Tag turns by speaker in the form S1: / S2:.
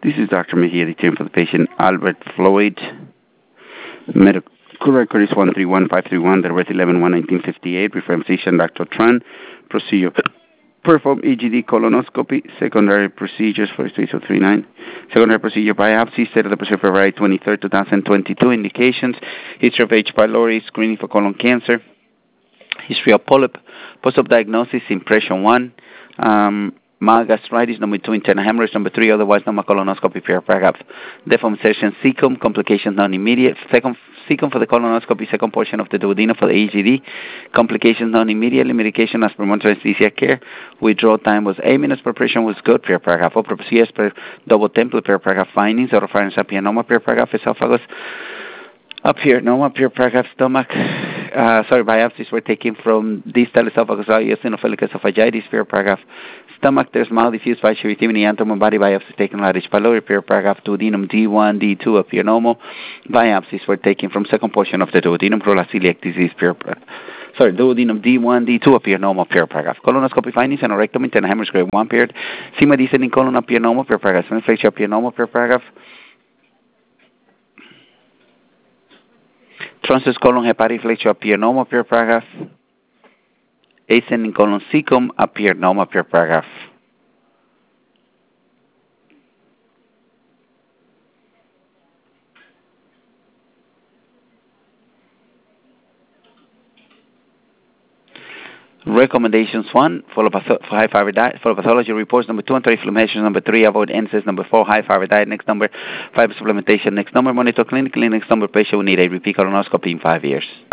S1: This is Dr. Mejia returning for the patient Albert Floyd. Medical record is 131531, date of birth 11/1/1958. Referring physician Dr. Tran. Procedure: perform EGD colonoscopy. Secondary procedures for 3039. Secondary procedure: biopsy. Set of the procedure February 23rd, 2022. Indications: history of H. pylori, screening for colon cancer, history of polyp, post-op diagnosis, impression 1. Mild gastritis, number 2, internal hemorrhage, number 3, otherwise normal colonoscopy, paragraph. Deformation cecum, complications non-immediate. Second cecum for the colonoscopy, second portion of the duodenum for the EGD. Complications non-immediately, medication as per monitoring anesthesia care. Withdrawal time was 8 minutes, preparation was good, paragraph. Upper procedures per double template, paragraph. Findings, oropharynx apianoma, paragraph. Esophagus, apianoma, paragraph. Stomach, biopsies were taken from distal esophagus, eosinophilic esophagitis, paragraph. Stomach, there's mild diffuse facial erythema, abdomen, body biopsies taken at H. pylori, paragraph. Duodenum D1, D2, apianoma. Biopsies were taken from second portion of the duodenum, celiac disease, paragraph. Duodenum D1, D2, apianoma, paragraph. Colonoscopy findings, anerectomy, internal hemorrhage, grade 1, period. Sigma descending colon, apianoma, paragraph. Inflation, apianoma, paragraph. Transverse colon hepatic flexure, apianoma, paragraph. Ascending colon cecum, apianoma, paragraph. Recommendations: 1, follow high fiber diet. Follow pathology reports. Number 2, anti-inflammation. Number 3, avoid NSAIDs. Number 4, high fiber diet. Next number, fiber supplementation. Next number, monitor clinically. Next number, patient will need a repeat colonoscopy in 5 years.